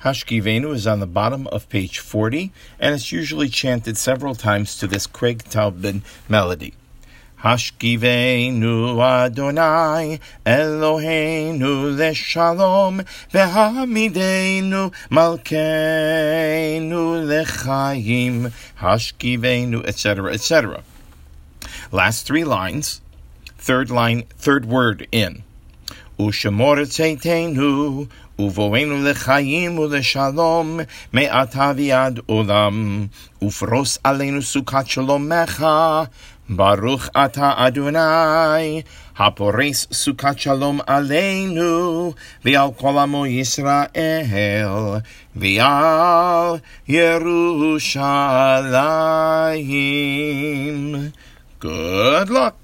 Hashkivenu is on the bottom of page 40, and it's usually chanted several times to this Craig Taubman melody. Hashkivenu Adonai Eloheinu leshalom v'hamidenu malkeinu lechaim Hashkivenu, etc., etc. Last three lines, third word in. Ushemor tzeiteinu uvoenu lechaim uleshalom me'ata v'ad olam ufros aleinu sukat shalomecha Baruch ata Adonai hapores sukat shalom aleinu v'al kol amo Yisrael v'al Yerushalayim. Good luck.